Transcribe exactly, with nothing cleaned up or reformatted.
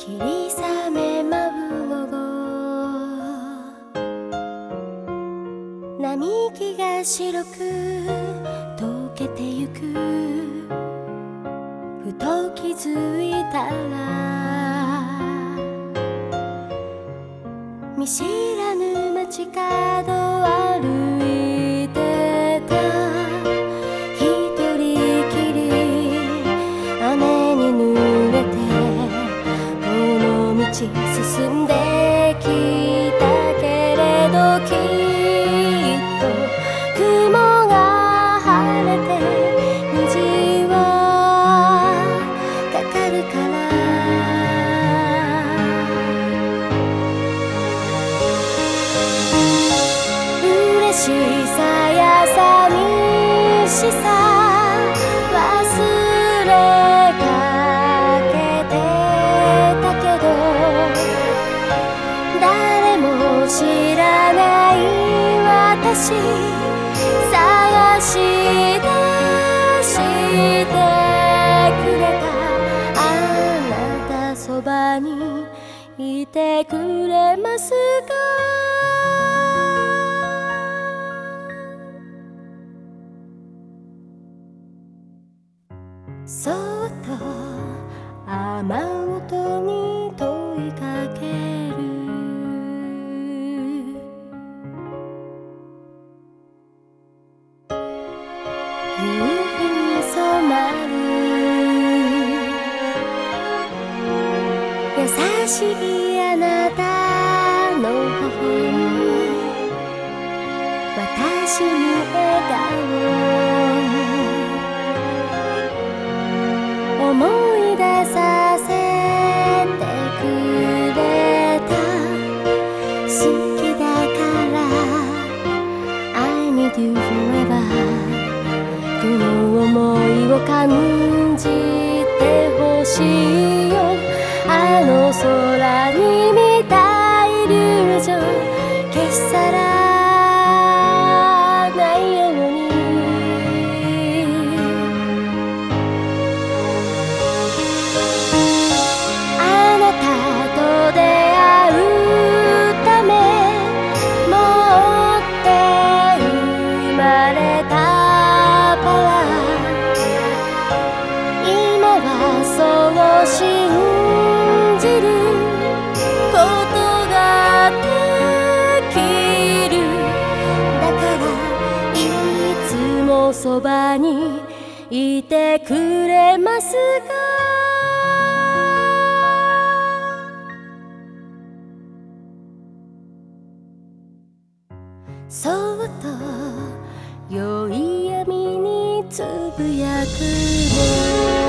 霧雨舞う午後、並木が白く溶けてゆく。ふと気づいたら見知らぬ街角歩いてた。一人きり雨に濡れてこの道進んできたけれど、きっと雲が晴れて虹はかかるから。嬉しさや寂しさ忘れかけてたけど、誰も知らない私探し出してくれた。あなたそばにいてくれますか。そっと雨音に問いかける。夕日に染まる優しいあなたの頬に私に笑顔思い出させてくれた。好きだから I need you forever。 この想いを感じてほしいよ。あの空に見たイリュージョン消し去らないように。あなたと出会うため持って生まれたパワー、今はそう信じることができる。だからいつもそばにいてくれますか。そっと宵闇につぶやくの